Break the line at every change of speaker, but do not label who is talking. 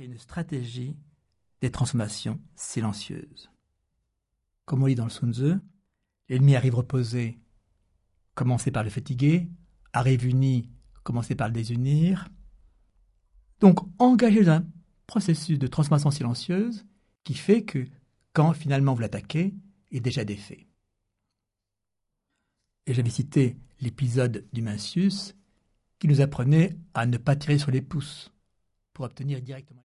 montrer une stratégie des transformations silencieuses. Comme on lit dans le Sun Tzu, l'ennemi arrive reposé, commencez par le fatiguer, arrive uni, commencez par le désunir. Donc, engagez un processus de transformation silencieuse qui fait que, quand finalement vous l'attaquez, il est déjà défait. Et j'avais cité l'épisode du Mencius qui nous apprenait à ne pas tirer sur les pouces pour obtenir directement